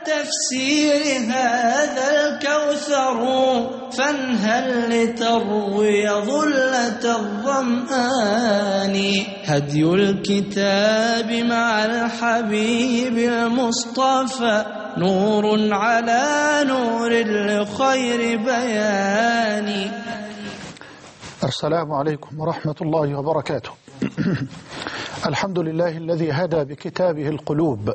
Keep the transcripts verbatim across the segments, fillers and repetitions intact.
التفسير هذا الكوثر فانهل لتروي ظلة الظمآن. هدي الكتاب مع الحبيب المصطفى نور على نور لخير بيان. السلام عليكم ورحمة الله وبركاته. الحمد لله الذي هدى بكتابه القلوب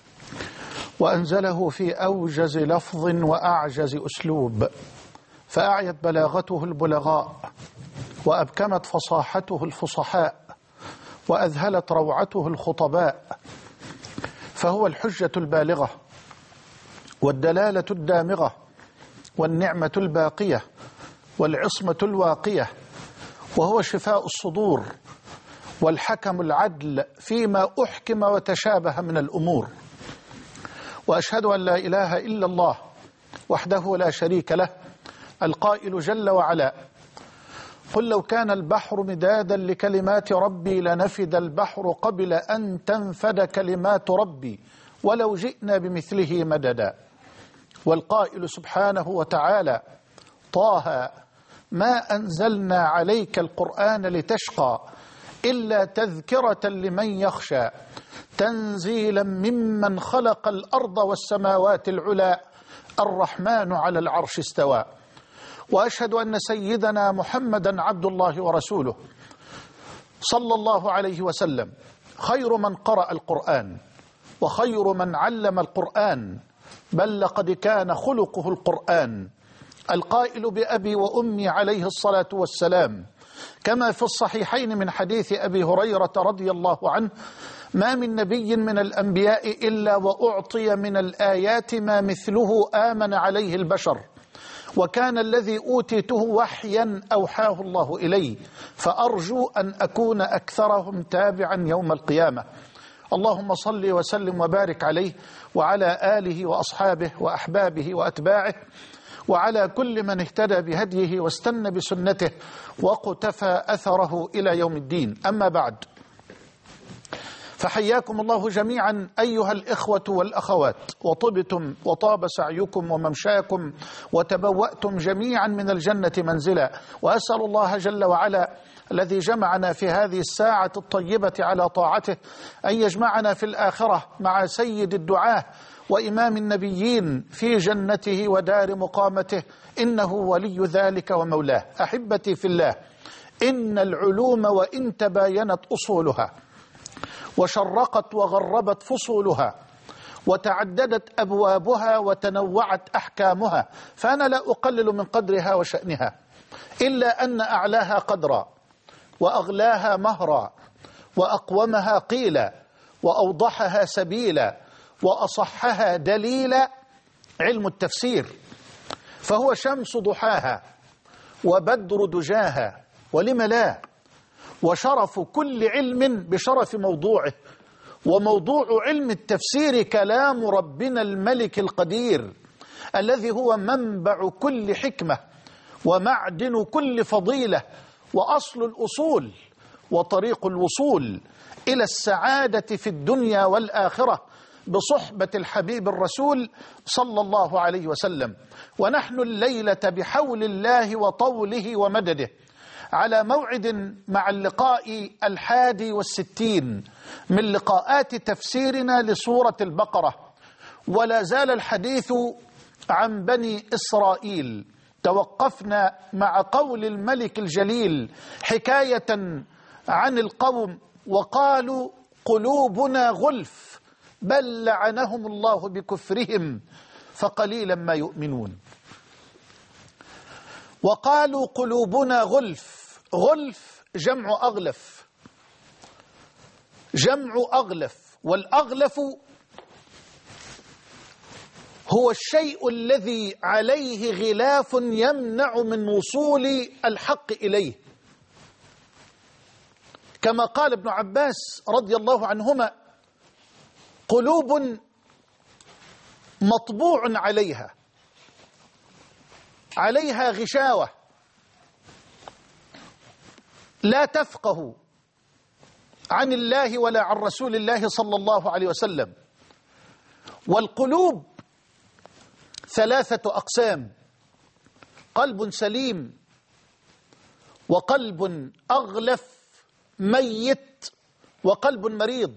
وأنزله في أوجز لفظ وأعجز أسلوب، فأعيت بلاغته البلغاء وأبكمت فصاحته الفصحاء وأذهلت روعته الخطباء، فهو الحجة البالغة والدلالة الدامغة والنعمة الباقية والعصمة الواقية، وهو شفاء الصدور والحكم العدل فيما أحكم وتشابه من الأمور. وأشهد أن لا إله إلا الله وحده لا شريك له القائل جل وعلا: قل لو كان البحر مدادا لكلمات ربي لنفد البحر قبل أن تنفد كلمات ربي ولو جئنا بمثله مددا. والقائل سبحانه وتعالى: طه ما أنزلنا عليك القرآن لتشقى إلا تذكرة لمن يخشى تنزيلا ممن خلق الأرض والسماوات العلى الرحمن على العرش استوى. وأشهد أن سيدنا محمدا عبد الله ورسوله صلى الله عليه وسلم خير من قرأ القرآن وخير من علم القرآن، بل لقد كان خلقه القرآن، القائل بأبي وأمي عليه الصلاة والسلام، كما في الصحيحين من حديث أبي هريرة رضي الله عنه: ما من نبي من الأنبياء إلا وأعطي من الآيات ما مثله آمن عليه البشر، وكان الذي أوتيته وحيا أوحاه الله إلي، فأرجو أن أكون أكثرهم تابعا يوم القيامة. اللهم صل وسلم وبارك عليه وعلى آله وأصحابه وأحبابه وأتباعه وعلى كل من اهتدى بهديه واستنى بسنته وقتفى أثره إلى يوم الدين. أما بعد، فحياكم الله جميعا أيها الإخوة والأخوات، وطبتم وطاب سعيكم وممشاكم وتبوأتم جميعا من الجنة منزلا. وأسأل الله جل وعلا الذي جمعنا في هذه الساعة الطيبة على طاعته أن يجمعنا في الآخرة مع سيد الدعاة وإمام النبيين في جنته ودار مقامته، إنه ولي ذلك ومولاه. أحبتي في الله، إن العلوم وإن تباينت أصولها وشرقت وغربت فصولها وتعددت أبوابها وتنوعت أحكامها، فأنا لا أقلل من قدرها وشأنها، إلا أن أعلاها قدرا وأغلاها مهرا وأقومها قيلا وأوضحها سبيلا وأصحها دليلا علم التفسير، فهو شمس ضحاها وبدر دجاها، ولم لا، وشرف كل علم بشرف موضوعه. وموضوع علم التفسير كلام ربنا الملك القدير الذي هو منبع كل حكمة ومعدن كل فضيلة وأصل الأصول وطريق الوصول إلى السعادة في الدنيا والآخرة بصحبة الحبيب الرسول صلى الله عليه وسلم. ونحن الليلة بحول الله وطوله ومدده على موعد مع اللقاء الحادي والستين من لقاءات تفسيرنا لسورة البقرة، ولا زال الحديث عن بني إسرائيل. توقفنا مع قول الملك الجليل حكاية عن القوم: وقالوا قلوبنا غلف بل لعنهم الله بكفرهم فقليلا ما يؤمنون. وقالوا قلوبنا غلف، غلف جمع أغلف، جمع أغلف، والأغلف هو الشيء الذي عليه غلاف يمنع من وصول الحق إليه، كما قال ابن عباس رضي الله عنهما: قلوب مطبوع عليها عليها غشاوة لا تفقه عن الله ولا عن رسول الله صلى الله عليه وسلم. والقلوب ثلاثة أقسام: قلب سليم، وقلب أغلف ميت، وقلب مريض.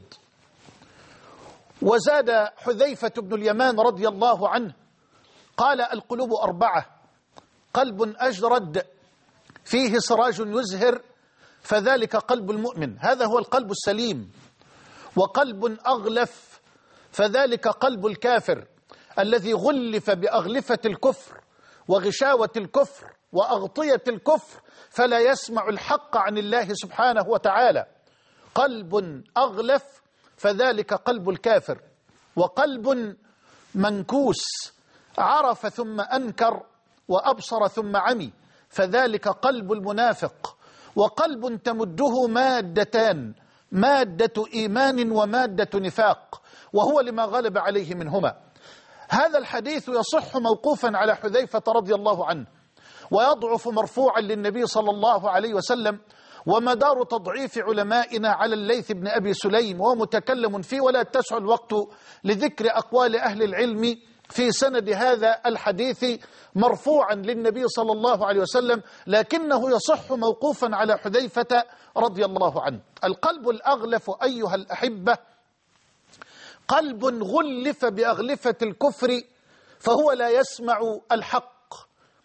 وزاد حذيفة بن اليمان رضي الله عنه قال: القلوب أربعة: قلب أجرد فيه سراج يزهر فذلك قلب المؤمن، هذا هو القلب السليم. وقلب أغلف فذلك قلب الكافر الذي غلف بأغلفة الكفر وغشاوة الكفر وأغطية الكفر فلا يسمع الحق عن الله سبحانه وتعالى. قلب أغلف فذلك قلب الكافر. وقلب منكوس عرف ثم أنكر وأبصر ثم عمي فذلك قلب المنافق. وقلب تمده مادتان: مادة إيمان ومادة نفاق، وهو لما غلب عليه منهما. هذا الحديث يصح موقوفا على حذيفة رضي الله عنه، ويضعف مرفوعا للنبي صلى الله عليه وسلم. ومدار تضعيف علمائنا على الليث بن أبي سليم ومتكلم فيه، ولا يتسع الوقت لذكر أقوال أهل العلم في سند هذا الحديث مرفوعا للنبي صلى الله عليه وسلم، لكنه يصح موقوفا على حذيفة رضي الله عنه. القلب الأغلف أيها الأحبة قلب غلف بأغلفة الكفر فهو لا يسمع الحق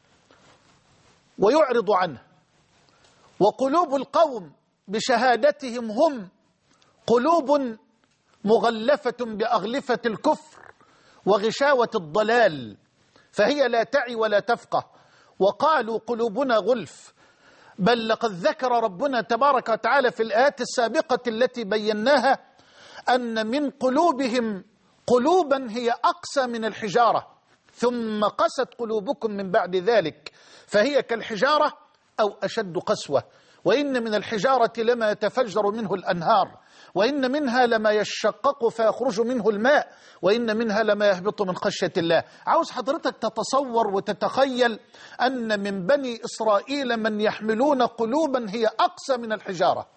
ويعرض عنه. وقلوب القوم بشهادتهم هم قلوب مغلفة بأغلفة الكفر وغشاوة الضلال، فهي لا تعي ولا تفقه. وقالوا قلوبنا غلف، بل لقد ذكر ربنا تبارك وتعالى في الآيات السابقة التي بيناها أن من قلوبهم قلوبا هي أقسى من الحجارة، ثم قست قلوبكم من بعد ذلك فهي كالحجارة أو أشد قسوة. وإن من الحجارة لما يتفجر منه الأنهار، وإن منها لما يشقق فيخرج منه الماء، وإن منها لما يهبط من خشية الله. عاوز حضرتك تتصور وتتخيل أن من بني إسرائيل من يحملون قلوبا هي أقسى من الحجارة.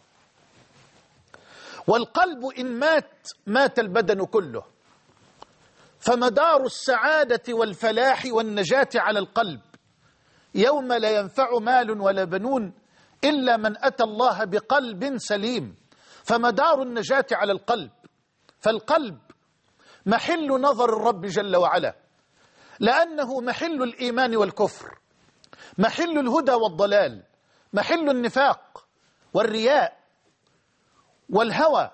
والقلب إن مات مات البدن كله، فمدار السعادة والفلاح والنجاة على القلب. يوم لا ينفع مال ولا بنون إلا من أتى الله بقلب سليم، فمدار النجاة على القلب. فالقلب محل نظر الرب جل وعلا، لأنه محل الإيمان والكفر، محل الهدى والضلال، محل النفاق والرياء والهوى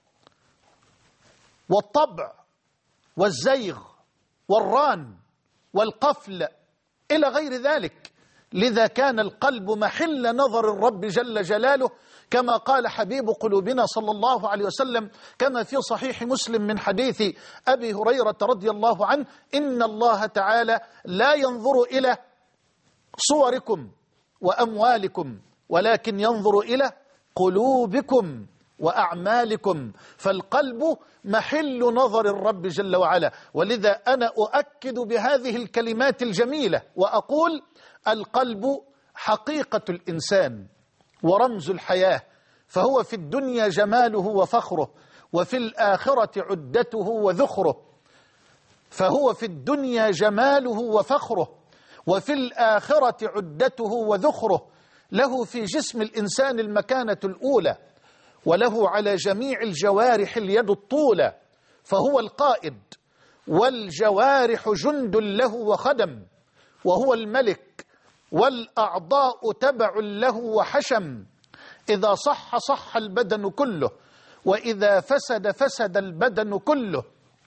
والطبع والزيغ والران والقفل إلى غير ذلك. لذا كان القلب محل نظر الرب جل جلاله، كما قال حبيب قلوبنا صلى الله عليه وسلم كما في صحيح مسلم من حديث أبي هريرة رضي الله عنه: إن الله تعالى لا ينظر إلى صوركم وأموالكم ولكن ينظر إلى قلوبكم وأعمالكم. فالقلب محل نظر الرب جل وعلا. ولذا أنا أؤكد بهذه الكلمات الجميلة وأقول: القلب حقيقة الإنسان ورمز الحياة، فهو في الدنيا جماله وفخره، وفي الآخرة عدته وذخره. فهو في الدنيا جماله وفخره، وفي الآخرة عدته وذخره. له في جسم الإنسان المكانة الأولى، وله على جميع الجوارح اليد الطولى، فهو القائد، والجوارح جند له وخدم، وهو الملك، والأعضاء تبع له وحشم. إذا صح صح البدن كله، وإذا فسد فسد البدن كله.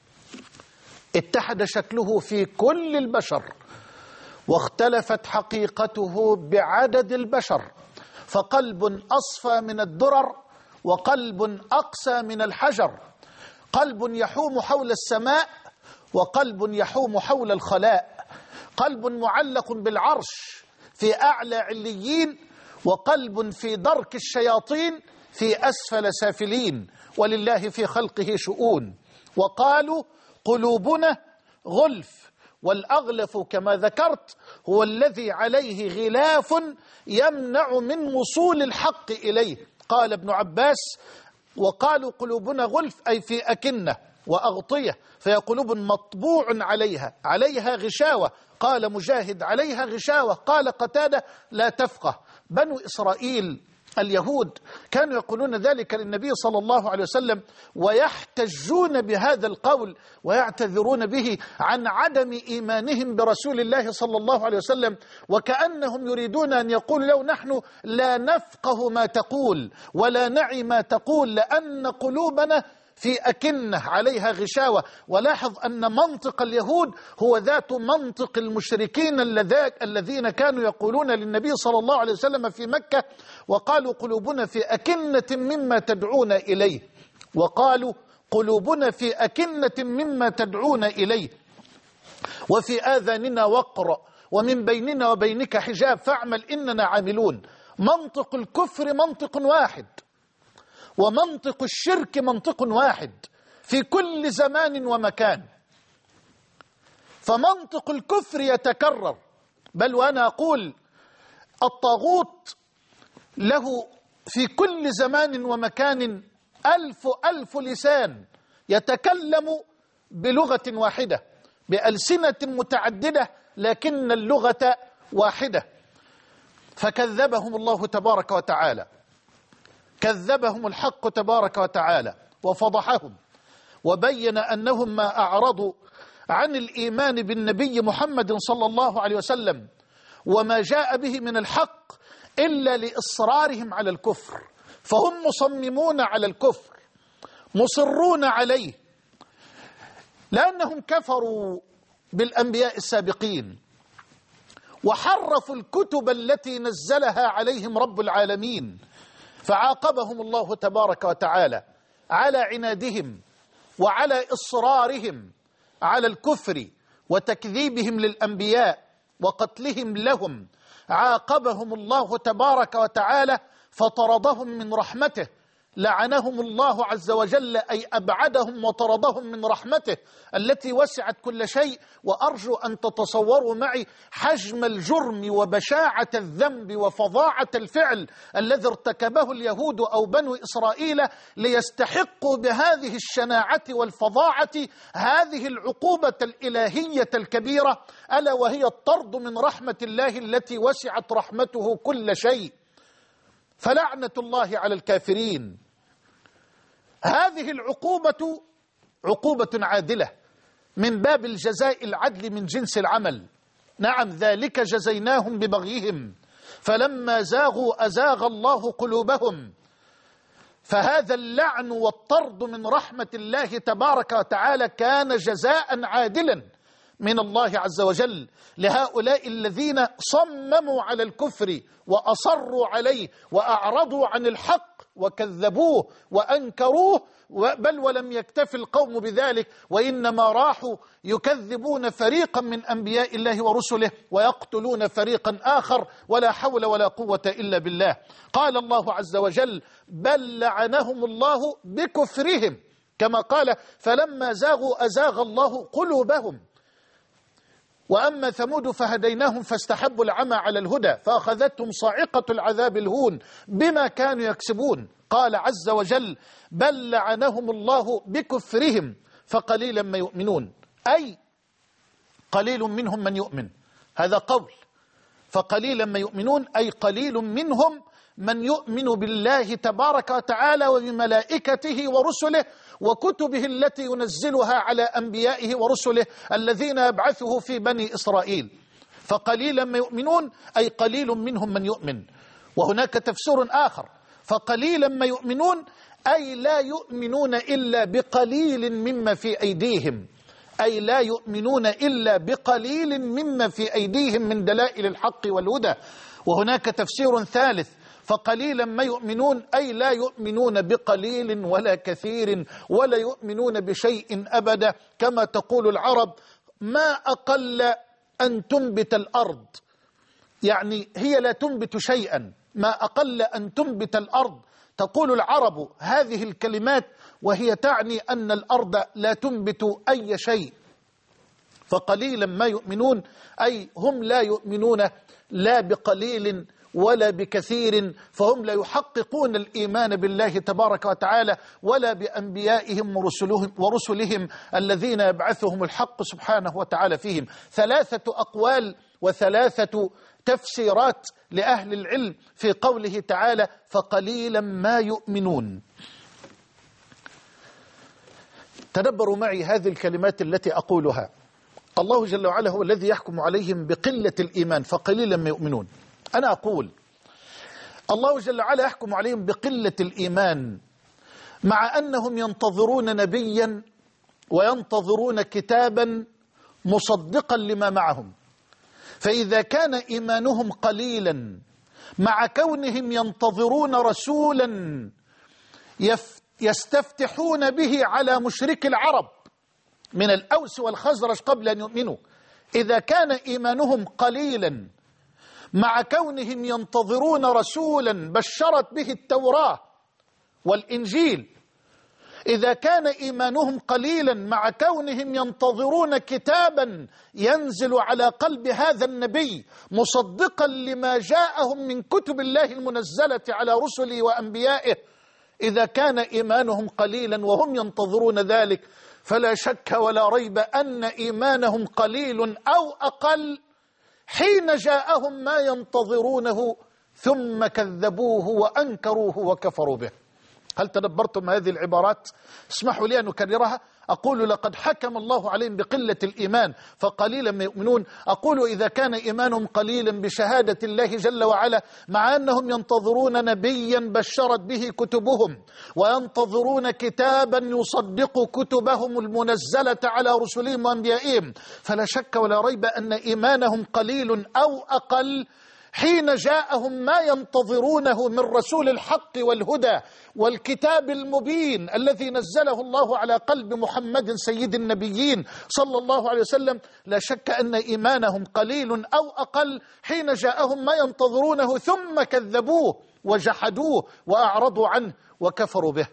اتحد شكله في كل البشر، واختلفت حقيقته بعدد البشر. فقلب أصفى من الدرر، وقلب أقسى من الحجر. قلب يحوم حول السماء، وقلب يحوم حول الخلاء. قلب معلق بالعرش في أعلى عليين، وقلب في درك الشياطين في أسفل سافلين. ولله في خلقه شؤون. وقالوا قلوبنا غلف، والأغلف كما ذكرت هو الذي عليه غلاف يمنع من وصول الحق إليه. قال ابن عباس: وقالوا قلوبنا غلف أي في أكنة، وأغطية، فهي قلوب مطبوع عليها عليها غشاوة. قال مجاهد عليها غشاوة، قال قتادة لا تفقه. بنو إسرائيل اليهود كانوا يقولون ذلك للنبي صلى الله عليه وسلم، ويحتجون بهذا القول ويعتذرون به عن عدم إيمانهم برسول الله صلى الله عليه وسلم، وكأنهم يريدون أن يقولوا له نحن لا نفقه ما تقول ولا نعي ما تقول لأن قلوبنا في أكنة عليها غشاوة. ولاحظ أن منطق اليهود هو ذات منطق المشركين الذين كانوا يقولون للنبي صلى الله عليه وسلم في مكة، وقالوا قلوبنا في أكنة مما تدعون إليه، وقالوا قلوبنا في أكنة مما تدعون إليه وفي آذاننا وقر ومن بيننا وبينك حجاب فاعمل إننا عاملون. منطق الكفر منطق واحد، ومنطق الشرك منطق واحد في كل زمان ومكان. فمنطق الكفر يتكرر، بل وأنا أقول الطاغوت له في كل زمان ومكان ألف ألف لسان يتكلم بلغة واحدة بألسنة متعددة لكن اللغة واحدة. فكذبهم الله تبارك وتعالى، كذبهم الحق تبارك وتعالى وفضحهم، وبين أنهم ما أعرضوا عن الإيمان بالنبي محمد صلى الله عليه وسلم وما جاء به من الحق إلا لإصرارهم على الكفر، فهم مصممون على الكفر مصرون عليه لأنهم كفروا بالأنبياء السابقين وحرفوا الكتب التي نزلها عليهم رب العالمين، فعاقبهم الله تبارك وتعالى على عنادهم وعلى إصرارهم على الكفر وتكذيبهم للأنبياء وقتلهم لهم. عاقبهم الله تبارك وتعالى فطردهم من رحمته، لعنهم الله عز وجل أي أبعدهم وطردهم من رحمته التي وسعت كل شيء. وأرجو أن تتصوروا معي حجم الجرم وبشاعة الذنب وفظاعة الفعل الذي ارتكبه اليهود أو بنو إسرائيل ليستحقوا بهذه الشناعة والفظاعة هذه العقوبة الإلهية الكبيرة، ألا وهي الطرد من رحمة الله التي وسعت رحمته كل شيء. فلعنة الله على الكافرين. هذه العقوبة عقوبة عادلة من باب الجزاء العدل من جنس العمل. نعم، ذلك جزيناهم ببغيهم فلما زاغوا أزاغ الله قلوبهم. فهذا اللعن والطرد من رحمة الله تبارك وتعالى كان جزاء عادلا من الله عز وجل لهؤلاء الذين صمموا على الكفر وأصروا عليه وأعرضوا عن الحق وكذبوه وأنكروه، بل ولم يكتف القوم بذلك وإنما راحوا يكذبون فريقا من أنبياء الله ورسله ويقتلون فريقا آخر، ولا حول ولا قوة إلا بالله. قال الله عز وجل بل لعنهم الله بكفرهم، كما قال فلما زاغوا أزاغ الله قلوبهم. وأما ثمود فهديناهم فاستحبوا العمى على الهدى فأخذتهم صاعقة العذاب الهون بما كانوا يكسبون. قال عز وجل بل لعنهم الله بكفرهم فقليلا ما يؤمنون، أي قليل منهم من يؤمن، هذا قول. فقليلا ما يؤمنون أي قليل منهم من يؤمن بالله تبارك وتعالى وبملائكته ورسله وكتبه التي ينزلها على أنبيائه ورسله الذين يبعثه في بني إسرائيل. فقليلا ما يؤمنون أي قليل منهم من يؤمن. وهناك تفسير آخر فقليلا ما يؤمنون أي لا يؤمنون إلا بقليل مما في أيديهم، أي لا يؤمنون إلا بقليل مما في أيديهم من دلائل الحق والهدى. وهناك تفسير ثالث فقليلا ما يؤمنون أي لا يؤمنون بقليل ولا كثير ولا يؤمنون بشيء أبدا، كما تقول العرب ما أقل أن تنبت الأرض، يعني هي لا تنبت شيئا، ما أقل أن تنبت الأرض. تقول العرب هذه الكلمات وهي تعني أن الأرض لا تنبت أي شيء. فقليلا ما يؤمنون أي هم لا يؤمنون لا بقليل ولا بكثير، فهم لا يحققون الإيمان بالله تبارك وتعالى ولا بأنبيائهم ورسلهم, ورسلهم الذين يبعثهم الحق سبحانه وتعالى فيهم. ثلاثة أقوال وثلاثة تفسيرات لأهل العلم في قوله تعالى فقليلا ما يؤمنون. تدبروا معي هذه الكلمات التي أقولها. الله جل وعلا هو الذي يحكم عليهم بقلة الإيمان، فقليلا ما يؤمنون. أنا أقول الله جل وعلا يحكم عليهم بقلة الإيمان مع أنهم ينتظرون نبيا وينتظرون كتابا مصدقا لما معهم. فإذا كان إيمانهم قليلا مع كونهم ينتظرون رسولا يستفتحون به على مشرك العرب من الأوس والخزرج قبل أن يؤمنوا، إذا كان إيمانهم قليلا مع كونهم ينتظرون رسولا بشرت به التوراة والإنجيل، إذا كان إيمانهم قليلا مع كونهم ينتظرون كتابا ينزل على قلب هذا النبي مصدقا لما جاءهم من كتب الله المنزلة على رسله وأنبيائه، إذا كان إيمانهم قليلا وهم ينتظرون ذلك فلا شك ولا ريب أن إيمانهم قليل أو أقل حين جاءهم ما ينتظرونه ثم كذبوه وأنكروه وكفروا به. هل تدبرتم هذه العبارات؟ اسمحوا لي أن أكررها. أقول لقد حكم الله عليهم بقلة الإيمان فقليلا ما يؤمنون. أقول إذا كان إيمانهم قليلا بشهادة الله جل وعلا مع أنهم ينتظرون نبيا بشرت به كتبهم وينتظرون كتابا يصدق كتبهم المنزلة على رسلهم وأنبيائهم، فلا شك ولا ريب أن إيمانهم قليل أو أقل حين جاءهم ما ينتظرونه من رسول الحق والهدى والكتاب المبين الذي نزله الله على قلب محمد سيد النبيين صلى الله عليه وسلم. لا شك أن إيمانهم قليل أو أقل حين جاءهم ما ينتظرونه ثم كذبوه وجحدوه وأعرضوا عنه وكفروا به.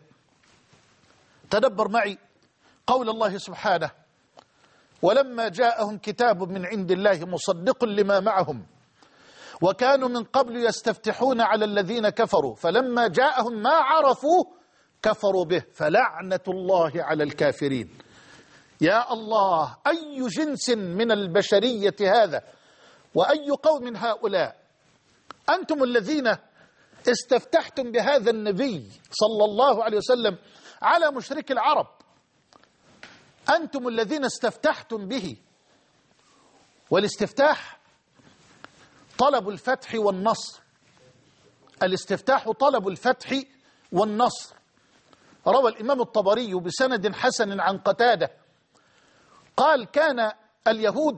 تدبر معي قول الله سبحانه ولما جاءهم كتاب من عند الله مصدق لما معهم وكانوا من قبل يستفتحون على الذين كفروا فلما جاءهم ما عرفوا كفروا به فلعنة الله على الكافرين. يا الله، أي جنس من البشرية هذا وأي قوم هؤلاء؟ أنتم الذين استفتحتم بهذا النبي صلى الله عليه وسلم على مشرك العرب، أنتم الذين استفتحتم به. والاستفتاح طلب الفتح والنصر، الاستفتاح طلب الفتح والنصر. روى الإمام الطبري بسند حسن عن قتادة قال كان اليهود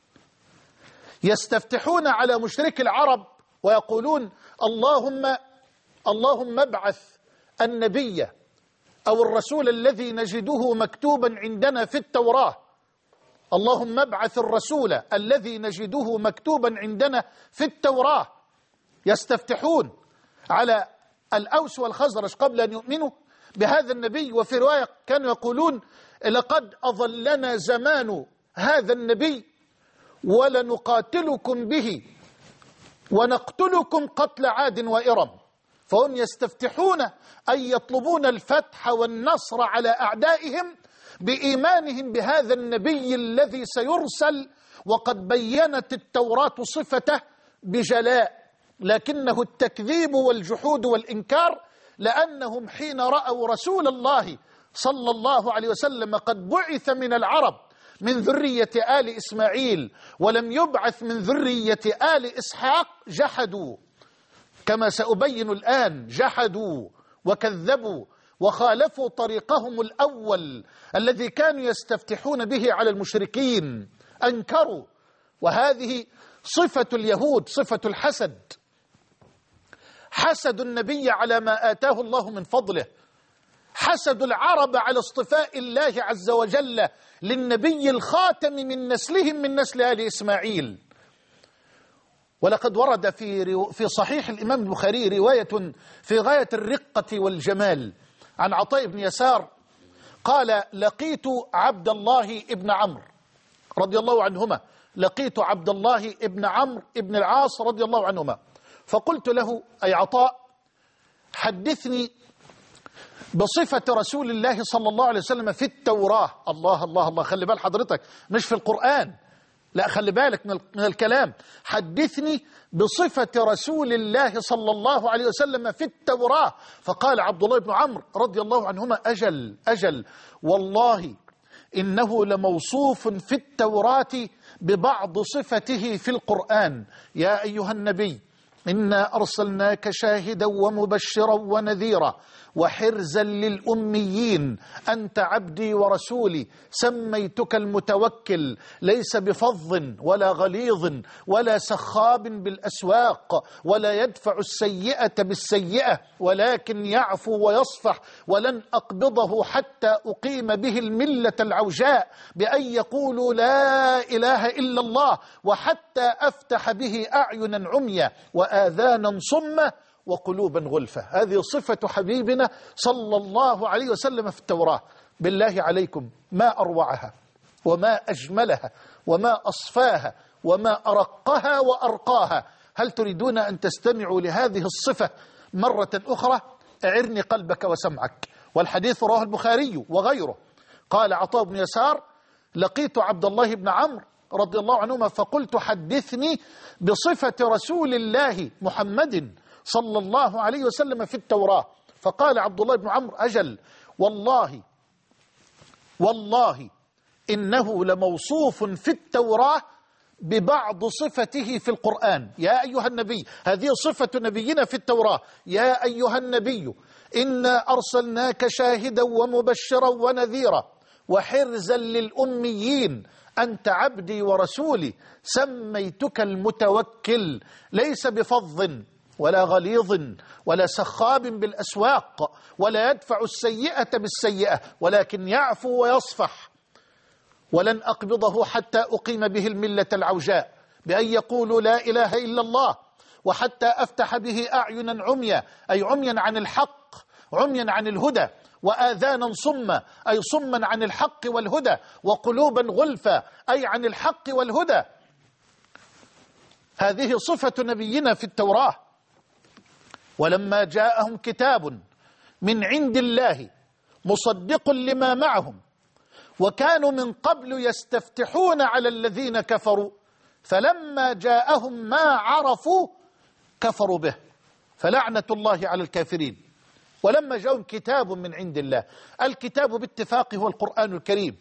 يستفتحون على مشرك العرب ويقولون اللهم اللهم ابعث النبي أو الرسول الذي نجده مكتوبا عندنا في التوراة، اللهم ابعث الرسول الذي نجده مكتوبا عندنا في التوراة. يستفتحون على الأوس والخزرج قبل أن يؤمنوا بهذا النبي. وفي رواية كانوا يقولون لقد أظلنا زمان هذا النبي ولنقاتلكم به ونقتلكم قتل عاد وإرم. فهم يستفتحون أي يطلبون الفتح والنصر على أعدائهم بإيمانهم بهذا النبي الذي سيرسل، وقد بينت التوراة صفته بجلاء، لكنه التكذيب والجحود والإنكار، لأنهم حين رأوا رسول الله صلى الله عليه وسلم قد بعث من العرب من ذرية آل إسماعيل ولم يبعث من ذرية آل إسحاق جحدوا، كما سأبين الآن، جحدوا وكذبوا وخالفوا طريقهم الأول الذي كانوا يستفتحون به على المشركين، أنكروا. وهذه صفة اليهود، صفة الحسد، حسد النبي على ما آتاه الله من فضله، حسد العرب على اصطفاء الله عز وجل للنبي الخاتم من نسلهم من نسل آل إسماعيل. ولقد ورد في في صحيح الإمام البخاري رواية في غاية الرقة والجمال عن عطاء بن يسار قال لقيت عبد الله ابن عمرو رضي الله عنهما، لقيت عبد الله ابن عمرو ابن العاص رضي الله عنهما، فقلت له أي عطاء حدثني بصفة رسول الله صلى الله عليه وسلم في التوراة. الله الله الله، خلي بال حضرتك، مش في القرآن، لا خلي بالك من الكلام. حدثني بصفة رسول الله صلى الله عليه وسلم في التوراة. فقال عبد الله بن عمرو رضي الله عنهما أجل أجل والله إنه لموصوف في التوراة ببعض صفته في القرآن. يا أيها النبي إنا أرسلناك شاهدا ومبشرا ونذيرا وحرزا للأميين أنت عبدي ورسولي سميتك المتوكل ليس بفظ ولا غليظ ولا سخاب بالأسواق ولا يدفع السيئة بالسيئة ولكن يعفو ويصفح ولن أقبضه حتى أقيم به الملة العوجاء بأن يقولوا لا إله إلا الله وحتى أفتح به أعينا عميا وآذانا صمة وقلوبا غلفة. هذه صفة حبيبنا صلى الله عليه وسلم في التوراة. بالله عليكم ما أروعها وما أجملها وما أصفاها وما أرقها وأرقاها. هل تريدون أن تستمعوا لهذه الصفة مرة أخرى؟ أعرني قلبك وسمعك. والحديث رواه البخاري وغيره. قال عطاء بن يسار لقيت عبد الله بن عمرو رضي الله عنهما فقلت حدثني بصفة رسول الله محمد صلى الله عليه وسلم في التوراة. فقال عبد الله بن عمرو أجل والله والله إنه لموصوف في التوراة ببعض صفته في القرآن. يا أيها النبي، هذه صفة نبينا في التوراة. يا أيها النبي إنا أرسلناك شاهدا ومبشرا ونذيرا وحرزا للأميين أنت عبدي ورسولي سميتك المتوكل ليس بفظ ولا غليظ ولا سخاب بالأسواق ولا يدفع السيئة بالسيئة ولكن يعفو ويصفح ولن أقبضه حتى أقيم به الملة العوجاء بأن يقولوا لا إله إلا الله وحتى أفتح به أعينا عميا أي عميا عن الحق عميا عن الهدى وآذانا صما أي صما عن الحق والهدى وقلوبا غلفا أي عن الحق والهدى. هذه صفة نبينا في التوراة. ولما جاءهم كتاب من عند الله مصدق لما معهم وكانوا من قبل يستفتحون على الذين كفروا فلما جاءهم ما عرفوا كفروا به فلعنة الله على الكافرين. ولما جاءهم كتاب من عند الله، الكتاب باتفاق هو القرآن الكريم،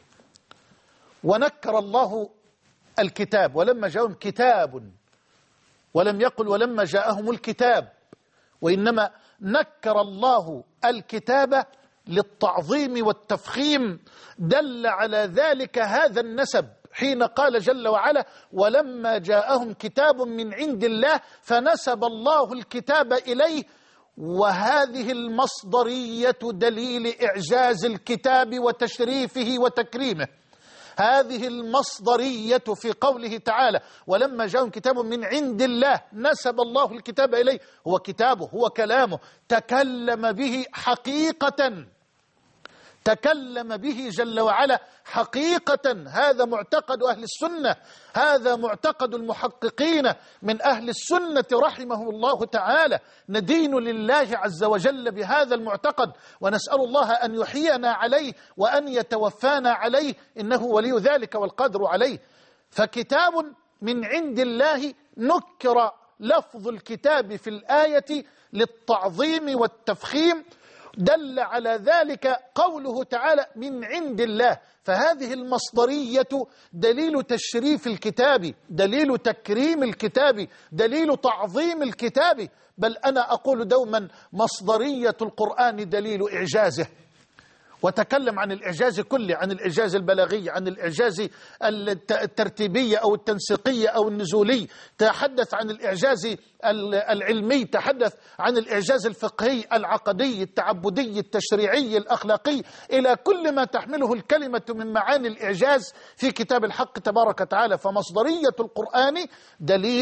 ونكر الله الكتاب ولما جاءهم كتاب ولم يقل ولما جاءهم الكتاب، وإنما نكر الله الكتاب للتعظيم والتفخيم. دل على ذلك هذا النسب حين قال جل وعلا ولما جاءهم كتاب من عند الله فنسب الله الكتاب إليه. وهذه المصدرية دليل إعجاز الكتاب وتشريفه وتكريمه. هذه المصدرية في قوله تعالى ولما جاءهم كتاب من عند الله نسب الله الكتاب إليه، هو كتابه هو كلامه تكلم به حقيقة، تكلم به جل وعلا حقيقة. هذا معتقد أهل السنة، هذا معتقد المحققين من أهل السنة رحمه الله تعالى. ندين لله عز وجل بهذا المعتقد ونسأل الله أن يحيينا عليه وأن يتوفانا عليه إنه ولي ذلك والقادر عليه. فكتاب من عند الله نكر لفظ الكتاب في الآية للتعظيم والتفخيم. دل على ذلك قوله تعالى من عند الله. فهذه المصدرية دليل تشريف الكتاب، دليل تكريم الكتاب، دليل تعظيم الكتاب. بل أنا أقول دوما مصدرية القرآن دليل إعجازه. وتكلم عن الإعجاز كله، عن الإعجاز البلاغي، عن الإعجاز الترتيبي أو التنسيقي أو النزولي، تحدث عن الإعجاز العلمي، تحدث عن الإعجاز الفقهي العقدي التعبدي التشريعي الأخلاقي، إلى كل ما تحمله الكلمة من معاني الإعجاز في كتاب الحق تبارك وتعالى. فمصدرية القرآن دليل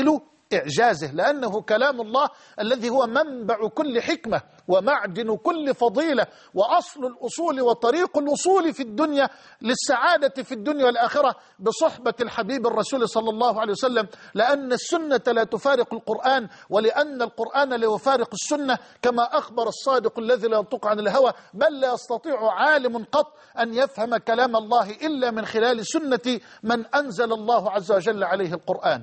إعجازه، لأنه كلام الله الذي هو منبع كل حكمة ومعدن كل فضيلة وأصل الأصول وطريق الوصول في الدنيا للسعادة في الدنيا والآخرة بصحبة الحبيب الرسول صلى الله عليه وسلم، لأن السنة لا تفارق القرآن، ولأن القرآن لا يفارق السنة، كما أخبر الصادق الذي لا ينطق عن الهوى: بل لا يستطيع عالم قط أن يفهم كلام الله إلا من خلال سنة من أنزل الله عز وجل عليه القرآن.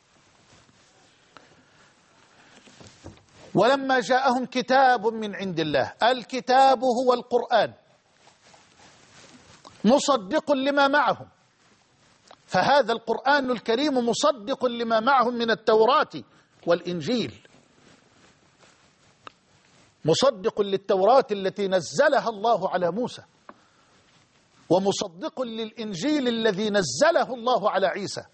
ولما جاءهم كتاب من عند الله، الكتاب هو القرآن، مصدق لما معهم، فهذا القرآن الكريم مصدق لما معهم من التوراة والإنجيل، مصدق للتوراة التي نزلها الله على موسى، ومصدق للإنجيل الذي نزله الله على عيسى،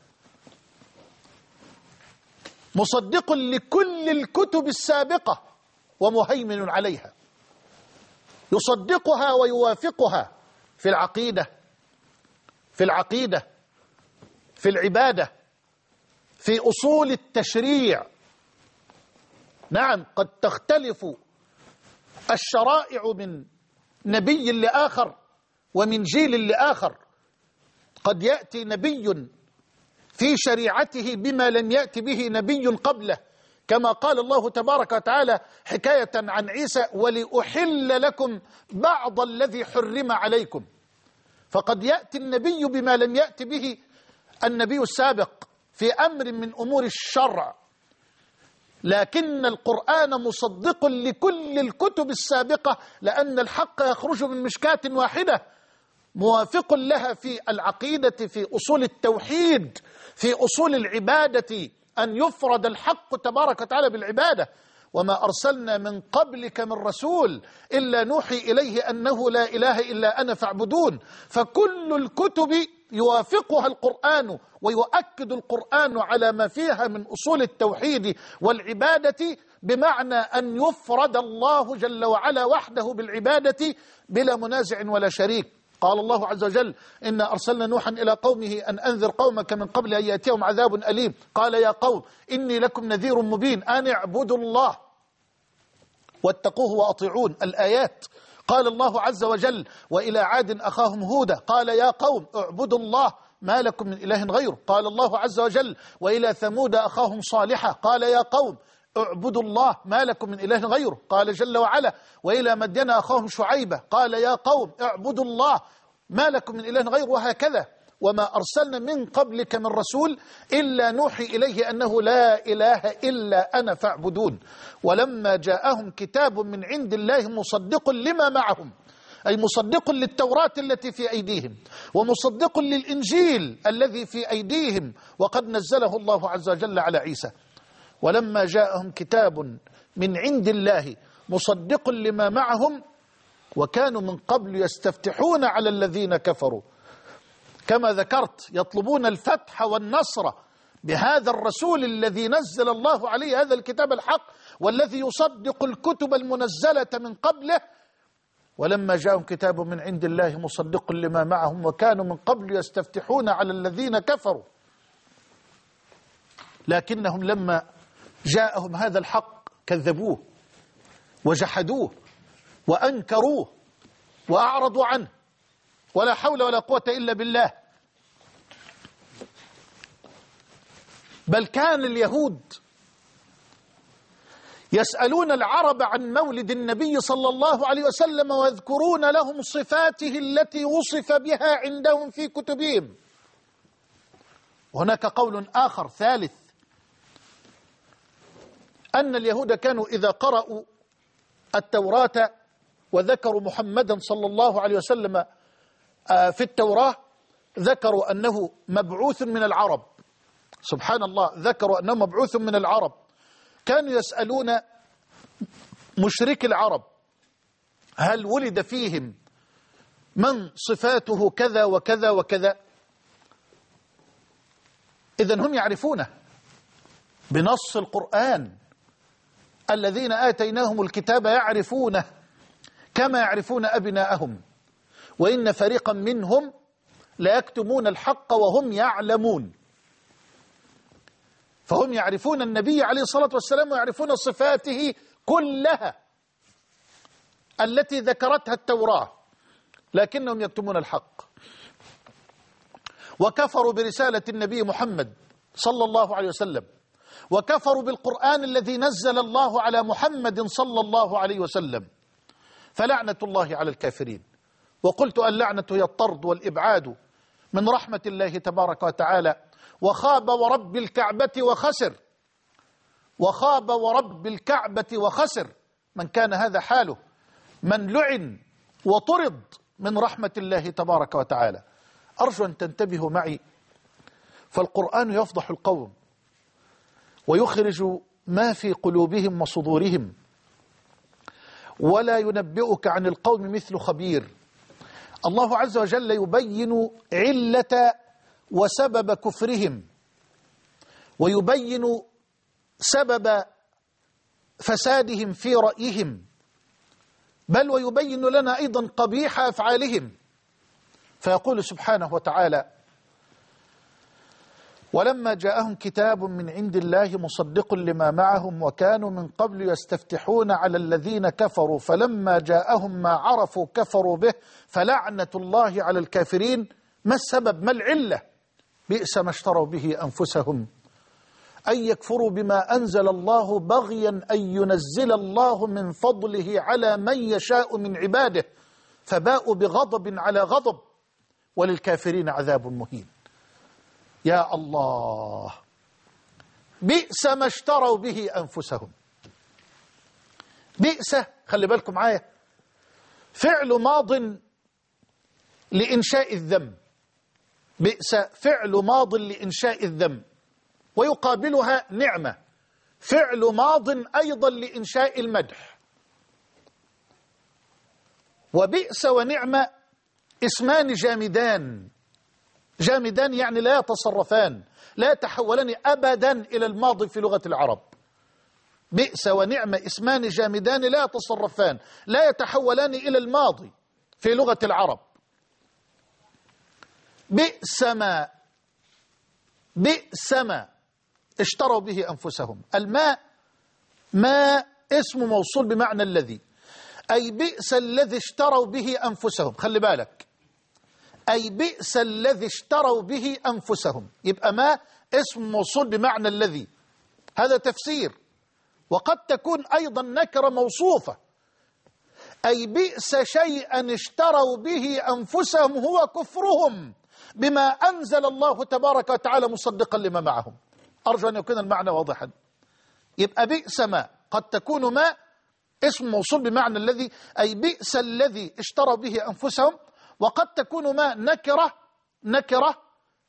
مصدق لكل الكتب السابقة ومهيمن عليها، يصدقها ويوافقها في العقيدة في العقيدة في العبادة، في أصول التشريع. نعم، قد تختلف الشرائع من نبي لآخر ومن جيل لآخر، قد يأتي نبي في شريعته بما لم يأت به نبي قبله، كما قال الله تبارك وتعالى حكاية عن عيسى: ولأحل لكم بعض الذي حرم عليكم. فقد يأتي النبي بما لم يأت به النبي السابق في أمر من أمور الشرع، لكن القرآن مصدق لكل الكتب السابقة، لأن الحق يخرج من مشكاة واحدة، موافق لها في العقيدة، في أصول التوحيد، في أصول العبادة، أن يفرد الحق تبارك وتعالى بالعبادة. وما أرسلنا من قبلك من رسول إلا نوحي إليه أنه لا إله إلا أنا فاعبدون. فكل الكتب يوافقها القرآن ويؤكد القرآن على ما فيها من أصول التوحيد والعبادة، بمعنى أن يفرد الله جل وعلا وحده بالعبادة بلا منازع ولا شريك. قال الله عز وجل: إنا أرسلنا نوحا إلى قومه أن أنذر قومك من قبل أن يأتيهم عذاب أليم. قال: يا قوم إني لكم نذير مبين أن اعبدوا الله واتقوه وأطيعون. الآيات. قال الله عز وجل: وإلى عاد أخاهم هودا قال: يا قوم اعبدوا الله ما لكم من إله غيره. قال الله عز وجل: وإلى ثمود أخاهم صالحا قال: يا قوم اعبدوا الله ما لكم من إله غيره. قال جل وعلا: وإلى مدين أخاهم شعيبة قال: يا قوم اعبدوا الله ما لكم من إله غيره. وهكذا. وما أرسلنا من قبلك من رسول إلا نوحي إليه أنه لا إله إلا أنا فاعبدون. ولما جاءهم كتاب من عند الله مصدق لما معهم، أي مصدق للتوراة التي في أيديهم، ومصدق للإنجيل الذي في أيديهم وقد نزله الله عز وجل على عيسى. ولما جاءهم كتاب من عند الله مصدق لما معهم وكانوا من قبل يستفتحون على الذين كفروا، كما ذكرت يطلبون الفتح والنصر بهذا الرسول الذي نزل الله عليه هذا الكتاب الحق والذي يصدق الكتب المنزلة من قبله. ولما جاءهم كتاب من عند الله مصدق لما معهم وكانوا من قبل يستفتحون على الذين كفروا، لكنهم لما جاءهم هذا الحق كذبوه وجحدوه وأنكروه وأعرضوا عنه، ولا حول ولا قوة إلا بالله. بل كان اليهود يسألون العرب عن مولد النبي صلى الله عليه وسلم ويذكرون لهم صفاته التي وصف بها عندهم في كتبهم. وهناك قول آخر ثالث، أن اليهود كانوا إذا قرأوا التوراة وذكروا محمدا صلى الله عليه وسلم في التوراة ذكروا أنه مبعوث من العرب. سبحان الله، ذكروا أنه مبعوث من العرب. كانوا يسألون مشرك العرب: هل ولد فيهم من صفاته كذا وكذا وكذا؟ إذن هم يعرفونه بنص القرآن. الذين آتيناهم الكتاب يعرفونه كما يعرفون أبناءهم، وإن فريقا منهم لا يكتمون الحق وهم يعلمون. فهم يعرفون النبي عليه الصلاة والسلام ويعرفون صفاته كلها التي ذكرتها التوراة، لكنهم يكتمون الحق وكفروا برسالة النبي محمد صلى الله عليه وسلم، وكفروا بالقرآن الذي نزل الله على محمد صلى الله عليه وسلم، فلعنة الله على الكافرين. وقلت اللعنة هي الطرد والإبعاد من رحمة الله تبارك وتعالى، وخاب ورب الكعبة وخسر، وخاب ورب الكعبة وخسر من كان هذا حاله، من لعن وطرد من رحمة الله تبارك وتعالى. أرجو أن تنتبهوا معي، فالقرآن يفضح القوم ويخرج ما في قلوبهم وصدورهم، ولا ينبئك عن القوم مثل خبير. الله عز وجل يبين علة وسبب كفرهم، ويبين سبب فسادهم في رأيهم، بل ويبين لنا أيضا قبيح أفعالهم. فيقول سبحانه وتعالى: ولما جاءهم كتاب من عند الله مصدق لما معهم وكانوا من قبل يستفتحون على الذين كفروا فلما جاءهم ما عرفوا كفروا به فلعنة الله على الكافرين. ما السبب؟ ما العلة؟ بئس ما اشتروا به أنفسهم أن يكفروا بما أنزل الله بغيا أن ينزل الله من فضله على من يشاء من عباده فباءوا بغضب على غضب وللكافرين عذاب مهين. يا الله، بئس ما اشتروا به أنفسهم. بئس، خلي بالكم معايا، فعل ماض لإنشاء الذم. بئس فعل ماض لإنشاء الذم، ويقابلها نعمة فعل ماض أيضا لإنشاء المدح. وبئس ونعمة اسمان جامدان، جامدان يعني لا يتصرفان، لا يتحولان أبدا إلى الماضي في لغة العرب. بئس ونعمة اسمان جامدان لا يتصرفان، لا يتحولان إلى الماضي في لغة العرب. بئس ما بئس ما اشتروا به أنفسهم. الماء ما اسم موصول بمعنى الذي، أي بئس الذي اشتروا به أنفسهم. خلي بالك، أي بئس الذي اشتروا به أنفسهم، يبقى ما اسم موصول بمعنى الذي، هذا تفسير. وقد تكون أيضا نكرة موصوفة، أي بئس شيئا اشتروا به أنفسهم هو كفرهم بما أنزل الله تبارك وتعالى مصدقا لما معهم. أرجو أن يكون المعنى واضحا. يبقى بئس ما قد تكون ما اسم موصول بمعنى الذي، أي بئس الذي اشتروا به أنفسهم، وقد تكون ما نكرة نكرة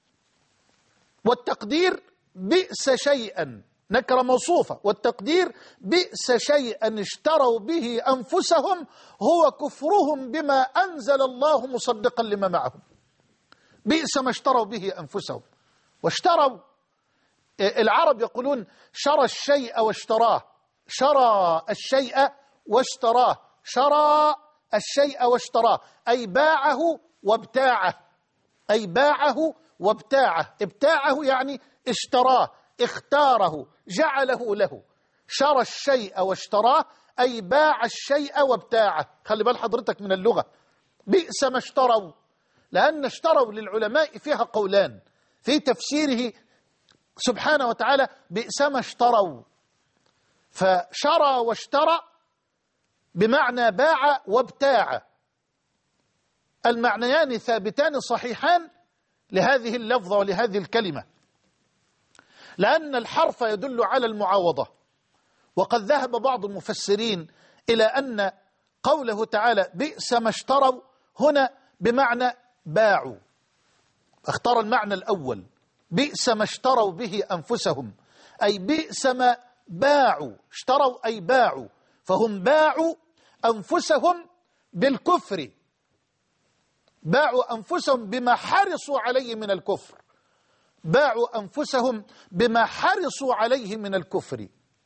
والتقدير بئس شيئا، نكرة موصوفة والتقدير بئس شيئا اشتروا به أنفسهم هو كفرهم بما أنزل الله مصدقا لما معهم. بئس ما اشتروا به أنفسهم. واشتروا، العرب يقولون شرى الشيء واشتراه، شرى الشيء واشتراه، شرى الشيء واشتراه، أي باعه وابتاعه، أي باعه وابتاعه. ابتاعه يعني اشتراه، اختاره، جعله له. شرى الشيء واشتراه أي باع الشيء وابتاعه. خلي بال حضرتك من اللغة. بئس ما اشتروا، لأن اشتروا للعلماء فيها قولان في تفسيره سبحانه وتعالى. بئس ما اشتروا، فشرى واشترى بمعنى باع وابتاع، المعنيان ثابتان صحيحان لهذه اللفظة ولهذه الكلمة، لأن الحرف يدل على المعاوضة. وقد ذهب بعض المفسرين إلى أن قوله تعالى بئس ما اشتروا هنا بمعنى باعوا، اختار المعنى الأول. بئس ما اشتروا به أنفسهم أي بئس ما باعوا، اشتروا أي باعوا، فهم باعوا أنفسهم بالكفر، باعوا أنفسهم بما حرصوا عليه من الكفر، باعوا أنفسهم بما حرصوا عليه من الكفر،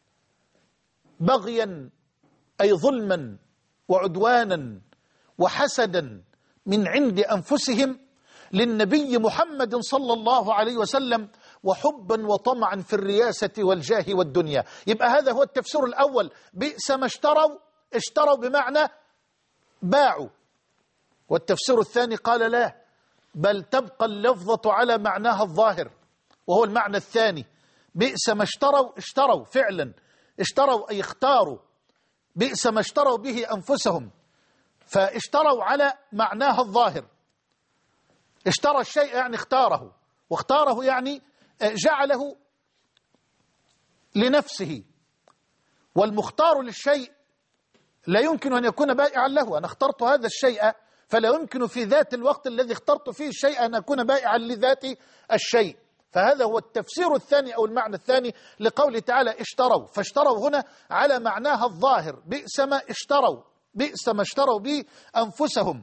بغيا أي ظلما وعدوانا وحسدا من عند أنفسهم للنبي محمد صلى الله عليه وسلم وحبا وطمعا في الرياسة والجاه والدنيا. يبقى هذا هو التفسير الأول، بئس ما اشتروا، اشتروا بمعنى باعوا. والتفسير الثاني قال لا، بل تبقى اللفظة على معناها الظاهر، وهو المعنى الثاني، بئس ما اشتروا، اشتروا فعلا، اشتروا أي اختاروا، بئس ما اشتروا به أنفسهم، فاشتروا على معناها الظاهر. اشترى الشيء يعني اختاره، واختاره يعني جعله لنفسه، والمختار للشيء لا يمكن أن يكون بائعا له. أنا اخترت هذا الشيء، فلا يمكن في ذات الوقت الذي اخترت فيه الشيء أن أكون بائعا لذات الشيء. فهذا هو التفسير الثاني أو المعنى الثاني لقوله تعالى اشتروا، فاشتروا هنا على معناها الظاهر، بئس ما اشتروا، بئس ما اشتروا به أنفسهم،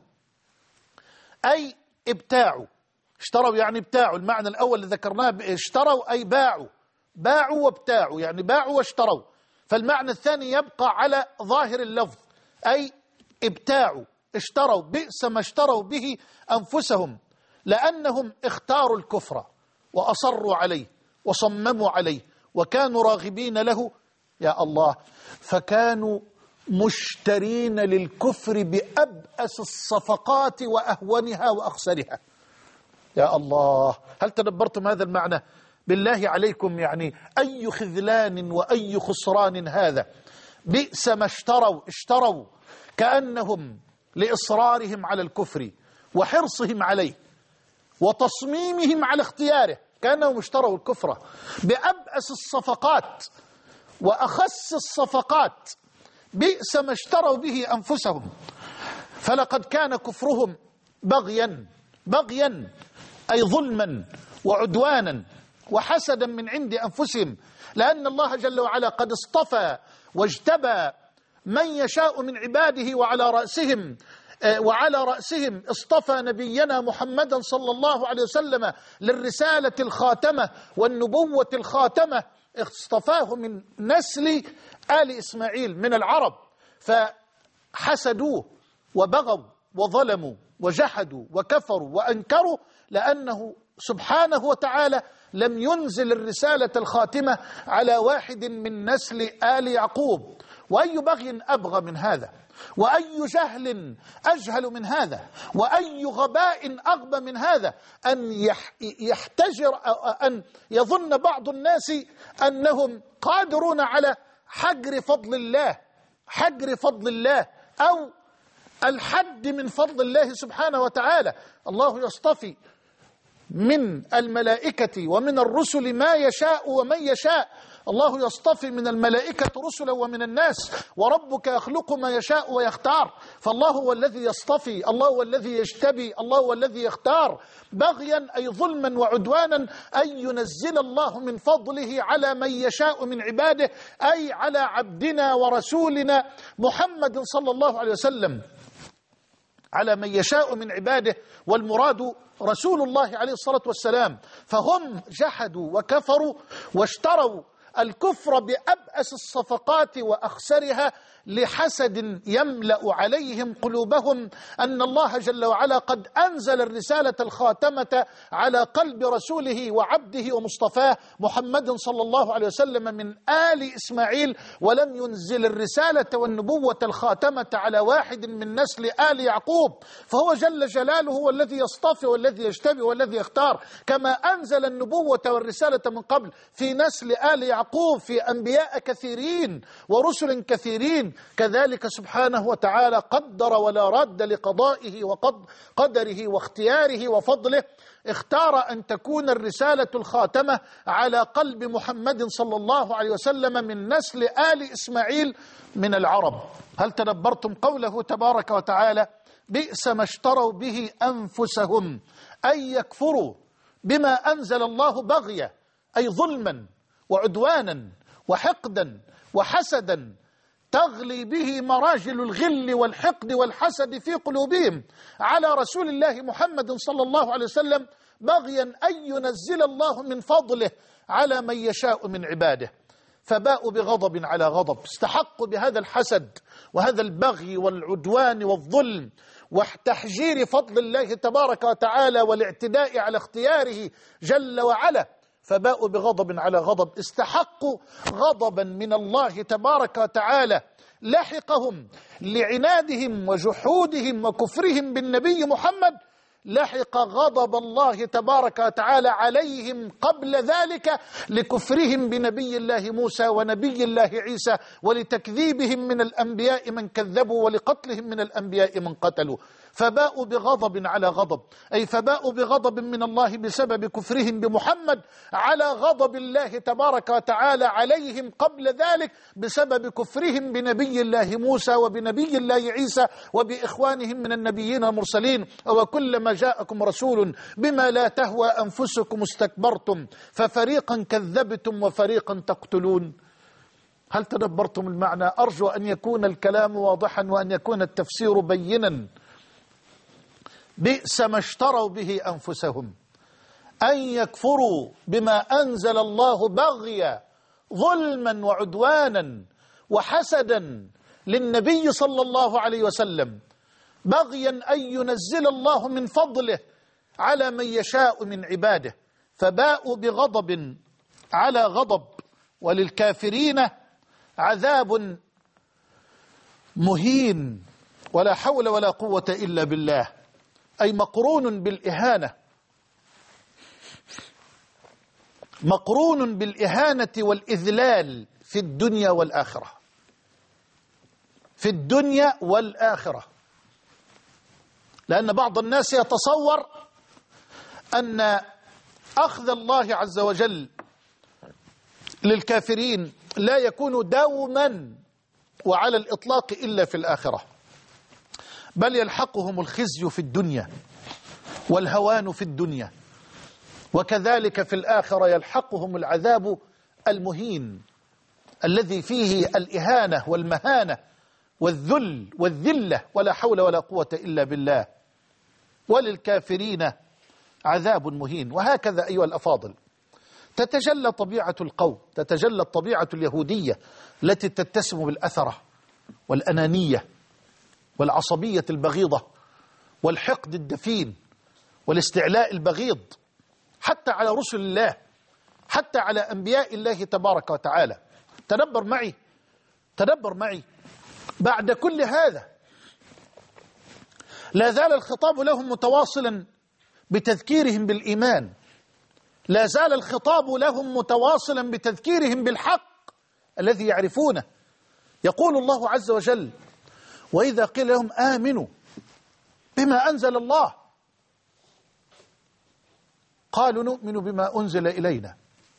أي ابتاعوا. اشتروا يعني ابتاعوا، المعنى الأول اللي ذكرناه اشتروا أي باعوا، باعوا وابتاعوا يعني باعوا واشتروا. فالمعنى الثاني يبقى على ظاهر اللفظ، أي ابتاعوا، اشتروا، بئس ما اشتروا به أنفسهم، لأنهم اختاروا الكفر وأصروا عليه وصمموا عليه وكانوا راغبين له، يا الله، فكانوا مشترين للكفر بأبأس الصفقات وأهونها وأخسرها. يا الله، هل تدبرتم هذا المعنى؟ بالله عليكم، يعني أي خذلان وأي خسران هذا. بئس ما اشتروا، اشتروا كأنهم لإصرارهم على الكفر وحرصهم عليه وتصميمهم على اختياره، كأنهم اشتروا الكفر بأبأس الصفقات وأخس الصفقات، بئس ما اشتروا به أنفسهم. فلقد كان كفرهم بغيا، بغيا أي ظلما وعدوانا وحسدا من عند أنفسهم، لأن الله جل وعلا قد اصطفى واجتبى من يشاء من عباده، وعلى رأسهم وعلى رأسهم اصطفى نبينا محمدا صلى الله عليه وسلم للرسالة الخاتمة والنبوة الخاتمة، اصطفاه من نسل آل إسماعيل من العرب، فحسدوه وبغوا وظلموا وجحدوا وكفروا وأنكروا، لأنه سبحانه وتعالى لم ينزل الرسالة الخاتمة على واحد من نسل آل يعقوب. وأي بغي أبغى من هذا، وأي جهل أجهل من هذا، وأي غباء أغبى من هذا، أن يحتجر أن يظن بعض الناس أنهم قادرون على حجر فضل الله، حجر فضل الله أو الحد من فضل الله سبحانه وتعالى. الله يصطفي من الملائكة ومن الرسل ما يشاء ومن يشاء، الله يصطفي من الملائكة رسلا ومن الناس، وربك يخلق ما يشاء ويختار. فالله هو الذي يصطفي، الله هو الذي يجتبي، الله هو الذي يختار. بغيا أي ظلما وعدوانا، أن ينزل الله من فضله على من يشاء من عباده، أي على عبدنا ورسولنا محمد صلى الله عليه وسلم، على من يشاء من عباده، والمراد رسول الله عليه الصلاة والسلام. فهم جحدوا وكفروا واشتروا الكفر بأبأس الصفقات وأخسرها لحسد يملأ عليهم قلوبهم أن الله جل وعلا قد أنزل الرسالة الخاتمة على قلب رسوله وعبده ومصطفاه محمد صلى الله عليه وسلم من آل إسماعيل، ولم ينزل الرسالة والنبوة الخاتمة على واحد من نسل آل يعقوب. فهو جل جلاله هو الذي يصطفي والذي يجتبي والذي يختار، كما أنزل النبوة والرسالة من قبل في نسل آل يعقوب في أنبياء كثيرين ورسل كثيرين، كذلك سبحانه وتعالى قدر ولا راد لقضائه وقدره واختياره وفضله، اختار أن تكون الرسالة الخاتمة على قلب محمد صلى الله عليه وسلم من نسل آل إسماعيل من العرب. هل تدبرتم قوله تبارك وتعالى بئس ما اشتروا به أنفسهم، أي يكفروا بما أنزل الله بغيا، أي ظلما وعدوانا وحقدا وحسدا تغلي به مراجل الغل والحقد والحسد في قلوبهم على رسول الله محمد صلى الله عليه وسلم، بغيا أن ينزل الله من فضله على من يشاء من عباده. فباءوا بغضب على غضب، استحقوا بهذا الحسد وهذا البغي والعدوان والظلم وتحجير فضل الله تبارك وتعالى والاعتداء على اختياره جل وعلا. فباءوا بغضب على غضب، استحقوا غضبا من الله تبارك وتعالى لحقهم لعنادهم وجحودهم وكفرهم بالنبي محمد، لحق غضب الله تبارك وتعالى عليهم قبل ذلك لكفرهم بنبي الله موسى ونبي الله عيسى، ولتكذيبهم من الأنبياء من كذبوا، ولقتلهم من الأنبياء من قتلوا. فباءوا بغضب على غضب، أي فباءوا بغضب من الله بسبب كفرهم بمحمد على غضب الله تبارك وتعالى عليهم قبل ذلك بسبب كفرهم بنبي الله موسى وبنبي الله عيسى وبإخوانهم من النبيين المرسلين. وكلما جاءكم رسول بما لا تهوى أنفسكم استكبرتم ففريقا كذبتم وفريقا تقتلون. هل تدبرتم المعنى؟ أرجو أن يكون الكلام واضحا وأن يكون التفسير بينا. بئس ما اشتروا به أنفسهم أن يكفروا بما أنزل الله بغيا ظلما وعدوانا وحسدا للنبي صلى الله عليه وسلم، بغيا أن ينزل الله من فضله على من يشاء من عباده. فباءوا بغضب على غضب، وللكافرين عذاب مهين ولا حول ولا قوة إلا بالله، أي مقرون بالإهانة، مقرون بالإهانة والإذلال في الدنيا والآخرة، في الدنيا والآخرة. لأن بعض الناس يتصور أن أخذ الله عز وجل للكافرين لا يكون دوما وعلى الإطلاق إلا في الآخرة، بل يلحقهم الخزي في الدنيا والهوان في الدنيا، وكذلك في الآخرة يلحقهم العذاب المهين الذي فيه الإهانة والمهانة والذل والذلة ولا حول ولا قوة إلا بالله. وللكافرين عذاب مهين. وهكذا أيها الأفاضل تتجلى طبيعة القوم، تتجلى الطبيعة اليهودية التي تتسم بالأثرة والأنانية والعصبية البغيضة والحقد الدفين والاستعلاء البغيض حتى على رسل الله، حتى على أنبياء الله تبارك وتعالى. تدبر معي تدبر معي بعد كل هذا لا زال الخطاب لهم متواصلا بتذكيرهم بالإيمان، لا زال الخطاب لهم متواصلا بتذكيرهم بالحق الذي يعرفونه. يقول الله عز وجل: وإذا قيل لهم آمنوا بما أنزل الله قالوا نؤمن بما أنزل إلينا.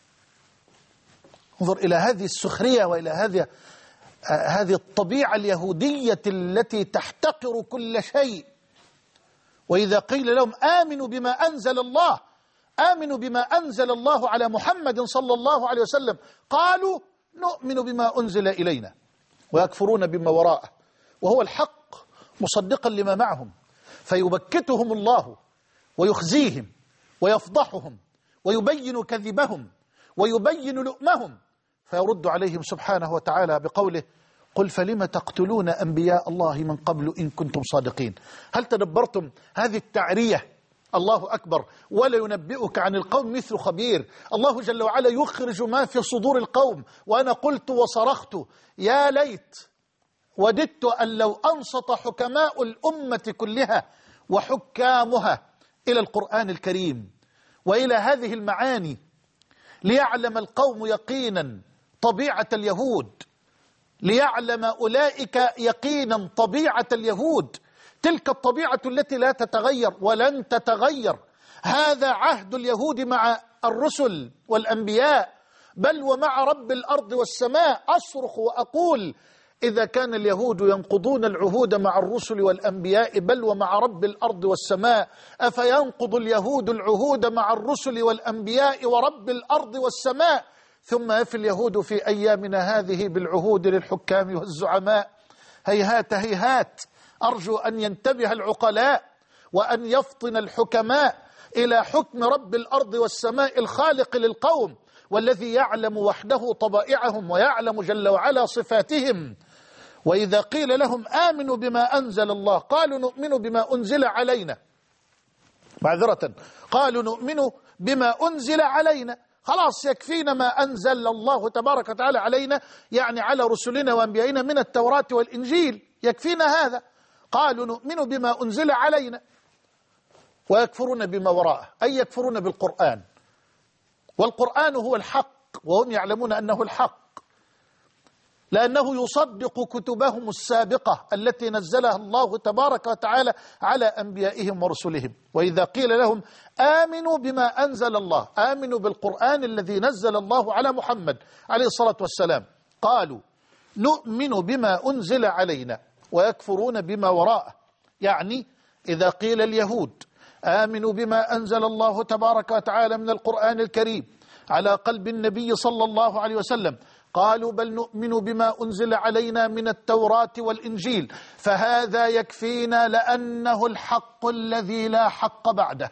انظر إلى هذه السخرية وإلى هذه هذه الطبيعة اليهودية التي تحتقر كل شيء. وإذا قيل لهم آمنوا بما أنزل الله، آمنوا بما أنزل الله على محمد صلى الله عليه وسلم، قالوا نؤمن بما أنزل إلينا، ويكفرون بما وراءه وهو الحق مصدقا لما معهم، فيبكتهم الله ويخزيهم ويفضحهم ويبين كذبهم ويبين لؤمهم، فيرد عليهم سبحانه وتعالى بقوله: قل فلم تقتلون أنبياء الله من قبل إن كنتم صادقين. هل تدبرتم هذه التعرية؟ الله أكبر. ولا ينبئك عن القوم مثل خبير. الله جل وعلا يخرج ما في صدور القوم. وأنا قلت وصرخت: يا ليت وددت أن لو أنصت حكماء الأمة كلها وحكامها إلى القرآن الكريم وإلى هذه المعاني، ليعلم القوم يقينا طبيعة اليهود، ليعلم أولئك يقينا طبيعة اليهود، تلك الطبيعة التي لا تتغير ولن تتغير. هذا عهد اليهود مع الرسل والأنبياء، بل ومع رب الأرض والسماء. أصرخ وأقول: إذا كان اليهود ينقضون العهود مع الرسل والأنبياء بل ومع رب الأرض والسماء، أفينقض اليهود العهود مع الرسل والأنبياء ورب الأرض والسماء، ثم يفي اليهود في أيامنا هذه بالعهود للحكام والزعماء؟ هيهات هيهات. أرجو أن ينتبه العقلاء وأن يفطن الحكماء إلى حكم رب الأرض والسماء الخالق للقوم، والذي يعلم وحده طبائعهم ويعلم جل وعلا صفاتهم. وإذا قيل لهم آمنوا بما أنزل الله قالوا نؤمن بما أنزل علينا، معذرة، قالوا نؤمن بما أنزل علينا. خلاص يكفينا ما أنزل الله تبارك وتعالى علينا، يعني على رسلنا وأنبيائنا من التوراة والإنجيل، يكفينا هذا. قالوا نؤمن بما أنزل علينا ويكفرون بما وراءه، أي يكفرون بالقرآن، والقرآن هو الحق وهم يعلمون أنه الحق، لأنه يصدق كتبهم السابقة التي نزلها الله تبارك وتعالى على أنبيائهم ورسلهم. وإذا قيل لهم آمنوا بما أنزل الله، آمنوا بالقرآن الذي نزل الله على محمد عليه الصلاة والسلام، قالوا نؤمن بما أنزل علينا ويكفرون بما وراءه. يعني إذا قيل اليهود آمنوا بما أنزل الله تبارك وتعالى من القرآن الكريم على قلب النبي صلى الله عليه وسلم، قالوا بل نؤمن بما أنزل علينا من التوراة والإنجيل، فهذا يكفينا لأنه الحق الذي لا حق بعده.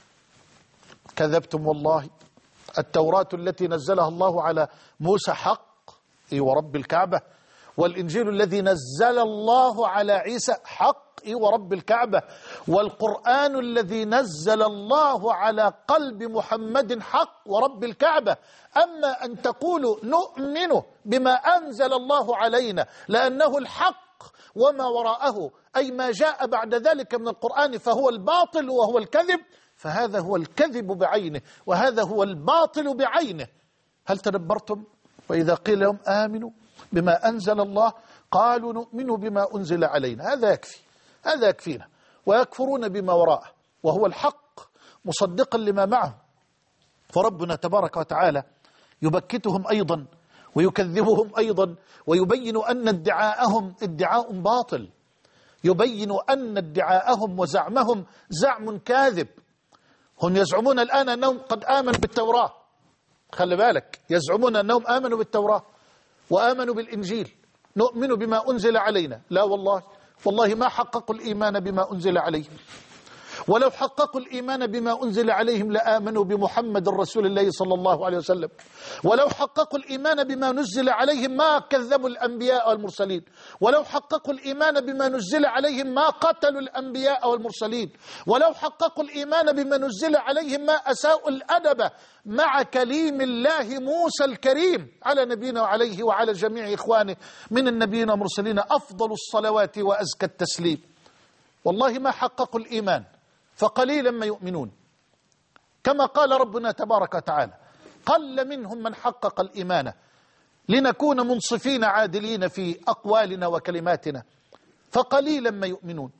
كذبتم والله، التوراة التي نزلها الله على موسى حق، إي ورب الكعبة، والإنجيل الذي نزل الله على عيسى حق، إي ورب الكعبة، والقرآن الذي نزل الله على قلب محمد حق ورب الكعبة. أما أن تقولوا نؤمن بما أنزل الله علينا لأنه الحق وما وراءه أي ما جاء بعد ذلك من القرآن فهو الباطل وهو الكذب، فهذا هو الكذب بعينه وهذا هو الباطل بعينه. هل تدبرتم؟ وإذا قيل لهم آمنوا بما أنزل الله قالوا نؤمن بما أنزل علينا، هذا يكفي، هذا يكفينا. ويكفرون بما وراءه وهو الحق مصدقا لما معه. فربنا تبارك وتعالى يبكتهم أيضا ويكذبهم أيضا ويبين أن ادعاءهم ادعاء باطل، يبين أن ادعاءهم وزعمهم زعم كاذب. هم يزعمون الآن أنهم قد آمنوا بالتوراة، خلي بالك، يزعمون أنهم آمنوا بالتوراة وآمنوا بالإنجيل، نؤمن بما أنزل علينا. لا والله، والله ما حققوا الإيمان بما أنزل عليهم، ولو حققوا الإيمان بما أنزل عليهم لآمنوا بمحمد رسول الله صلى الله عليه وسلم، ولو حققوا الإيمان بما نزل عليهم ما كذبوا الأنبياء والمرسلين، ولو حققوا الإيمان بما نزل عليهم ما قتلوا الأنبياء والمرسلين، ولو حققوا الإيمان بما نزل عليهم ما أساءوا الأدب مع كليم الله موسى الكريم على نبينا وعليه وعلى جميع إخوانه من النبيين والمرسلين أفضل الصلوات وأزكى التسليم. والله ما حققوا الإيمان، فقليلا ما يؤمنون، كما قال ربنا تبارك وتعالى قل منهم من حقق الإيمان لنكون منصفين عادلين في أقوالنا وكلماتنا، فقليلا ما يؤمنون.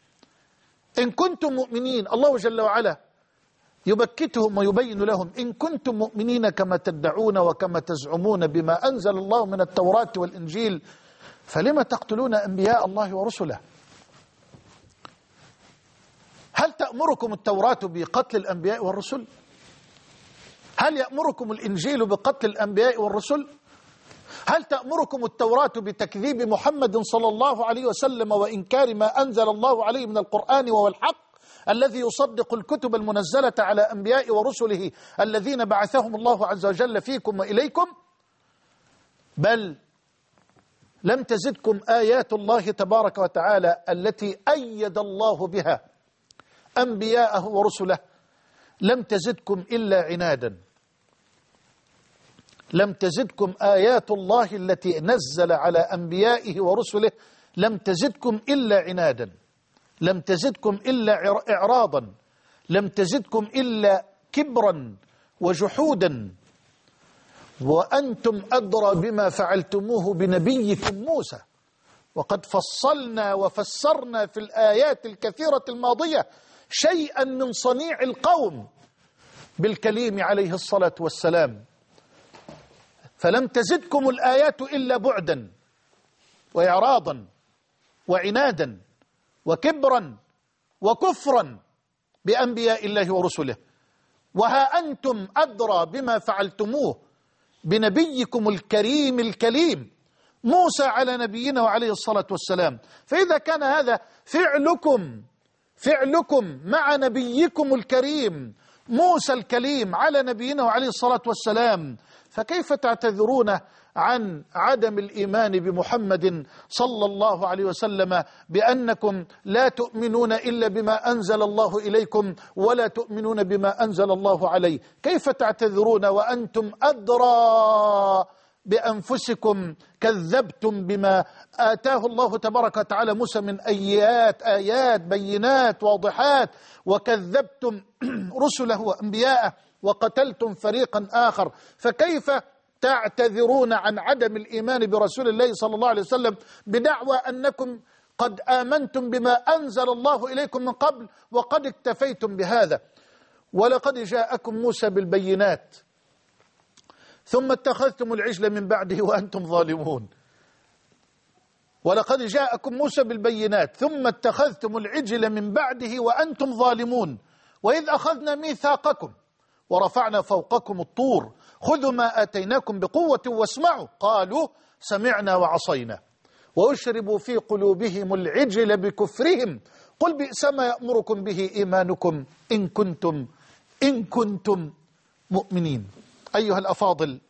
إن كنتم مؤمنين، الله جل وعلا يبكتهم ويبين لهم إن كنتم مؤمنين كما تدعون وكما تزعمون بما أنزل الله من التوراة والإنجيل فلما تقتلون أنبياء الله ورسله؟ هل تأمركم التوراة بقتل الأنبياء والرسل؟ هل يأمركم الإنجيل بقتل الأنبياء والرسل؟ هل تأمركم التوراة بتكذيب محمد صلى الله عليه وسلم وإنكار ما أنزل الله عليه من القرآن وهو الحق الذي يصدق الكتب المنزلة على أنبياء ورسله الذين بعثهم الله عز وجل فيكم وإليكم؟ بل لم تزدكم آيات الله تبارك وتعالى التي أيد الله بها أنبياءه ورسله، لم تزدكم إلا عنادا. لم تزدكم آيات الله التي نزل على أنبيائه ورسله، لم تزدكم إلا عنادا، لم تزدكم إلا إعراضا، لم تزدكم إلا كبرا وجحودا. وأنتم أدرى بما فعلتموه بنبيكم موسى، وقد فصلنا وفسرنا في الآيات الكثيرة الماضية شيئا من صنيع القوم بالكليم عليه الصلاة والسلام، فلم تزدكم الآيات إلا بعدا وإعراضا وعنادا وكبرا وكفرا بأنبياء الله ورسله. وها أنتم أدرى بما فعلتموه بنبيكم الكريم الكليم موسى على نبينا وعليه الصلاة والسلام. فإذا كان هذا فعلكم فعلكم مع نبيكم الكريم موسى الكليم على نبينا وعليه الصلاة والسلام، فكيف تعتذرون عن عدم الإيمان بمحمد صلى الله عليه وسلم بأنكم لا تؤمنون إلا بما أنزل الله إليكم ولا تؤمنون بما أنزل الله عليه؟ كيف تعتذرون وأنتم أدرى بأنفسكم؟ كذبتم بما آتاه الله تبارك وتعالى موسى من آيات آيات بينات واضحات، وكذبتم رسله وأنبياءه، وقتلتم فريقا آخر، فكيف تعتذرون عن عدم الإيمان برسول الله صلى الله عليه وسلم بدعوى أنكم قد آمنتم بما أنزل الله إليكم من قبل وقد اكتفيتم بهذا؟ ولقد جاءكم موسى بالبينات ثم اتخذتم العجل من بعده وأنتم ظالمون. ولقد جاءكم موسى بالبينات ثم اتخذتم العجل من بعده وأنتم ظالمون. وإذ أخذنا ميثاقكم ورفعنا فوقكم الطور خذوا ما آتيناكم بقوة واسمعوا قالوا سمعنا وعصينا وأشربوا في قلوبهم العجل بكفرهم قل بئس ما يأمركم به إيمانكم إن كنتم إن كنتم مؤمنين. أيها الأفاضل،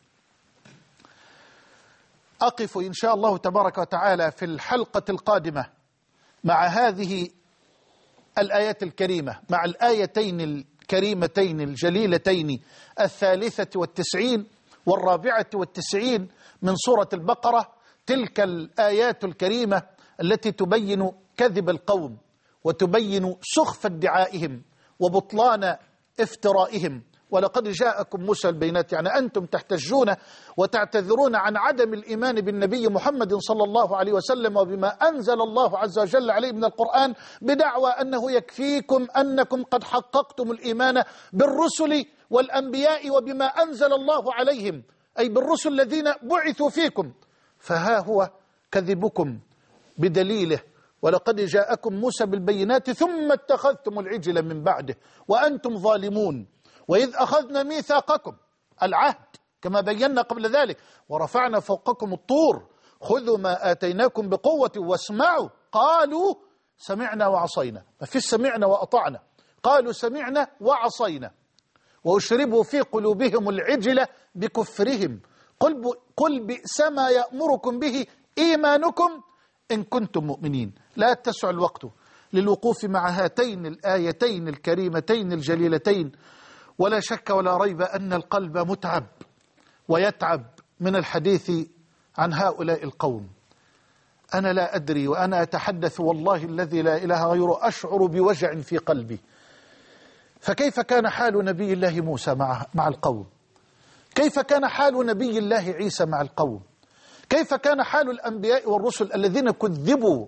أقف إن شاء الله تبارك وتعالى في الحلقة القادمة مع هذه الآيات الكريمة، مع الآيتين الكريمتين الجليلتين الثالثة والتسعين والرابعة والتسعين من سورة البقرة، تلك الآيات الكريمة التي تبين كذب القوم وتبين سخف ادعائهم وبطلان افترائهم. ولقد جاءكم موسى البينات، يعني أنتم تحتجون وتعتذرون عن عدم الإيمان بالنبي محمد صلى الله عليه وسلم وبما أنزل الله عز وجل عليه من القرآن بدعوى أنه يكفيكم أنكم قد حققتم الإيمان بالرسل والأنبياء وبما أنزل الله عليهم، أي بالرسل الذين بعثوا فيكم. فها هو كذبكم بدليله، ولقد جاءكم موسى بالبينات ثم اتخذتم العجل من بعده وأنتم ظالمون. وإذ أخذنا ميثاقكم، العهد كما بينا قبل ذلك، ورفعنا فوقكم الطور خذوا ما آتيناكم بقوة واسمعوا قالوا سمعنا وعصينا. ما فيش سمعنا وأطعنا، قالوا سمعنا وعصينا. وأشربوا في قلوبهم العجل بكفرهم قل, قل بئس ما يأمركم به إيمانكم إن كنتم مؤمنين. لا يتسع الوقت للوقوف مع هاتين الآيتين الكريمتين الجليلتين، ولا شك ولا ريب أن القلب متعب ويتعب من الحديث عن هؤلاء القوم. أنا لا أدري وأنا أتحدث والله الذي لا إله غيره أشعر بوجع في قلبي. فكيف كان حال نبي الله موسى مع, مع القوم؟ كيف كان حال نبي الله عيسى مع القوم؟ كيف كان حال الأنبياء والرسل الذين كذبوا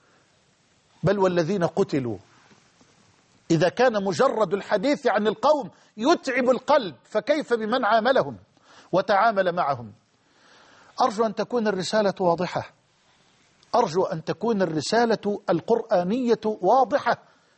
بل والذين قتلوا؟ إذا كان مجرد الحديث عن القوم يتعب القلب، فكيف بمن عاملهم وتعامل معهم؟ أرجو أن تكون الرسالة واضحة، أرجو أن تكون الرسالة القرآنية واضحة،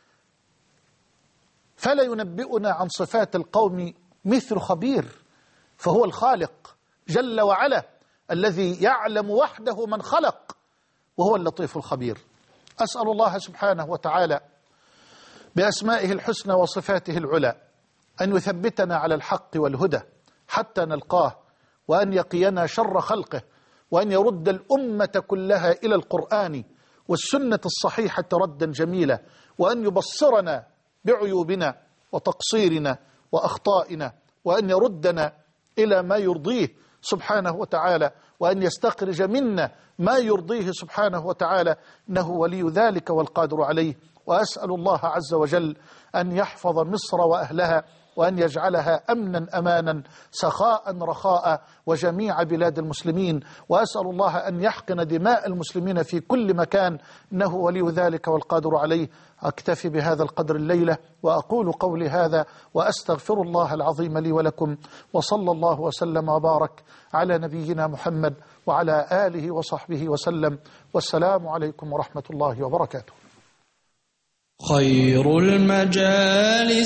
فلا ينبئنا عن صفات القوم مثل خبير، فهو الخالق جل وعلا الذي يعلم وحده من خلق وهو اللطيف الخبير. أسأل الله سبحانه وتعالى بأسمائه الحسنى وصفاته العلى أن يثبتنا على الحق والهدى حتى نلقاه، وأن يقينا شر خلقه، وأن يرد الأمة كلها إلى القرآن والسنة الصحيحة ردا جميلا، وأن يبصرنا بعيوبنا وتقصيرنا وأخطائنا، وأن يردنا إلى ما يرضيه سبحانه وتعالى، وأن يستخرج منا ما يرضيه سبحانه وتعالى، إنه ولي ذلك والقادر عليه. وأسأل الله عز وجل أن يحفظ مصر وأهلها، وأن يجعلها أمنا أمانا سخاء رخاء وجميع بلاد المسلمين، وأسأل الله أن يحقن دماء المسلمين في كل مكان، إنه ولي ذلك والقادر عليه. أكتفي بهذا القدر الليلة وأقول قولي هذا وأستغفر الله العظيم لي ولكم، وصلى الله وسلم وبارك على نبينا محمد وعلى آله وصحبه وسلم، والسلام عليكم ورحمة الله وبركاته. خير المجالس